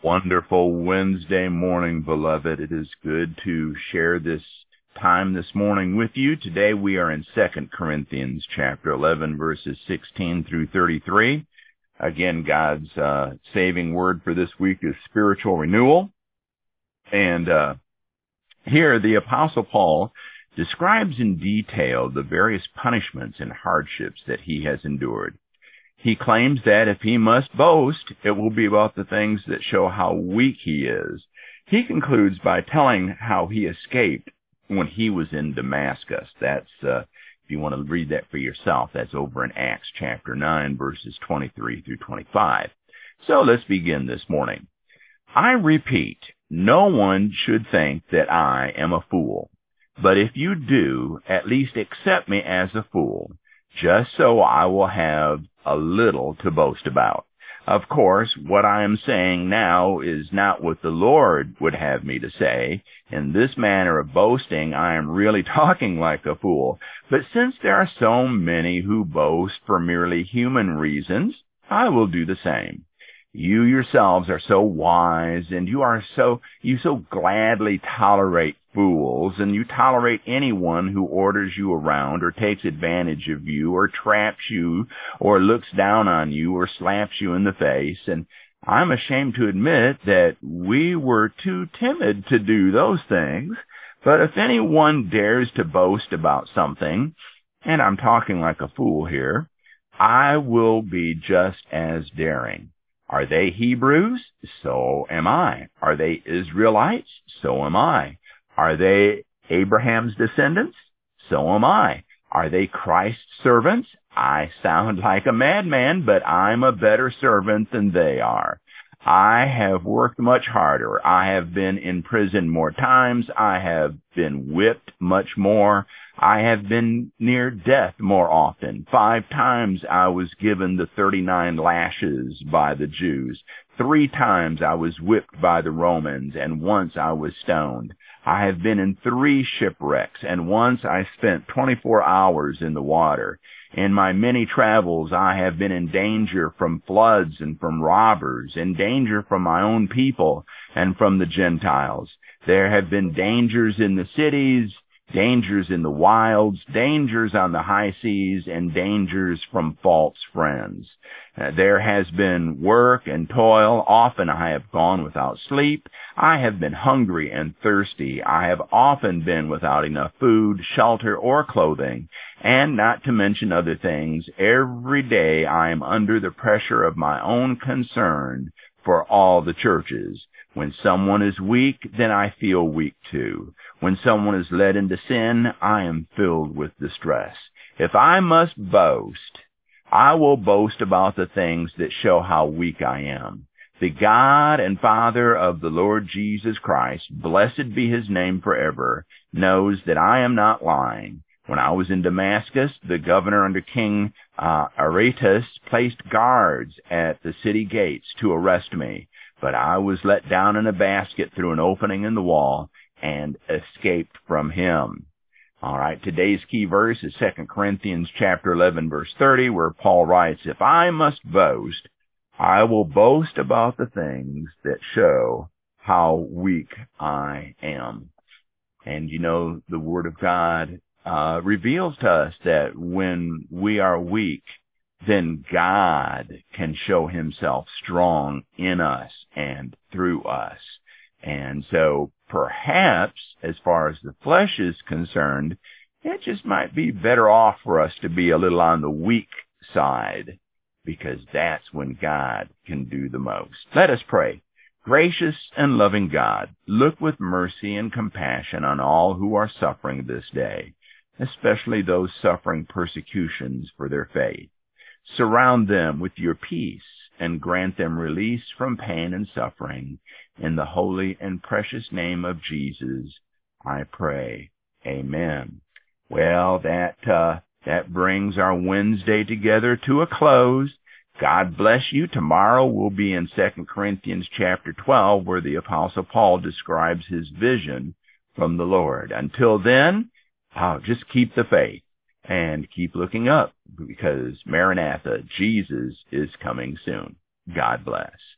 Wonderful Wednesday morning, beloved. It is good to share this time this morning with you. Today we are in 2 Corinthians chapter 11, verses 16 through 33. Again, God's saving word for this week is spiritual renewal. And here the Apostle Paul describes in detail the various punishments and hardships that he has endured. He claims that if he must boast, it will be about the things that show how weak he is. He concludes by telling how he escaped when he was in Damascus. That's, if you want to read that for yourself, that's over in Acts chapter 9, verses 23 through 25. So let's begin this morning. I repeat, no one should think that I am a fool. But if you do, at least accept me as a fool, just so I will have a little to boast about. Of course, what I am saying now is not what the Lord would have me to say. In this manner of boasting, I am really talking like a fool. But since there are so many who boast for merely human reasons, I will do the same. You yourselves are so wise, and you so gladly tolerate fools, and you tolerate anyone who orders you around or takes advantage of you or traps you or looks down on you or slaps you in the face. And I'm ashamed to admit that we were too timid to do those things. But if anyone dares to boast about something, and I'm talking like a fool here, I will be just as daring. Are they Hebrews? So am I. Are they Israelites? So am I. Are they Abraham's descendants? So am I. Are they Christ's servants? I sound like a madman, but I'm a better servant than they are. I have worked much harder. I have been in prison more times. I have been whipped much more. I have been near death more often. 5 times I was given the 39 lashes by the Jews. 3 times I was whipped by the Romans, and once I was stoned. I have been in 3 shipwrecks, and once I spent 24 hours in the water. In my many travels, I have been in danger from floods and from robbers, in danger from my own people and from the Gentiles. There have been dangers in the cities, dangers in the wilds, dangers on the high seas, and dangers from false friends. There has been work and toil. Often I have gone without sleep. I have been hungry and thirsty. I have often been without enough food, shelter, or clothing. And not to mention other things, every day I am under the pressure of my own concern for all the churches. When someone is weak, then I feel weak too. When someone is led into sin, I am filled with distress. If I must boast, I will boast about the things that show how weak I am. The God and Father of the Lord Jesus Christ, blessed be his name forever, knows that I am not lying. When I was in Damascus, the governor under King Aretas placed guards at the city gates to arrest me. But I was let down in a basket through an opening in the wall and escaped from him. All right, today's key verse is 2 Corinthians chapter 11, verse 30, where Paul writes, if I must boast, I will boast about the things that show how weak I am. And you know, the Word of God reveals to us that when we are weak, then God can show himself strong in us and through us. And so perhaps, as far as the flesh is concerned, it just might be better off for us to be a little on the weak side, because that's when God can do the most. Let us pray. Gracious and loving God, look with mercy and compassion on all who are suffering this day, especially those suffering persecutions for their faith. Surround them with your peace and grant them release from pain and suffering. In the holy and precious name of Jesus, I pray. Amen. Well, that brings our Wednesday together to a close. God bless you. Tomorrow we'll be in 2 Corinthians chapter 12, where the Apostle Paul describes his vision from the Lord. Until then, just keep the faith and keep looking up, because Maranatha, Jesus is coming soon. God bless.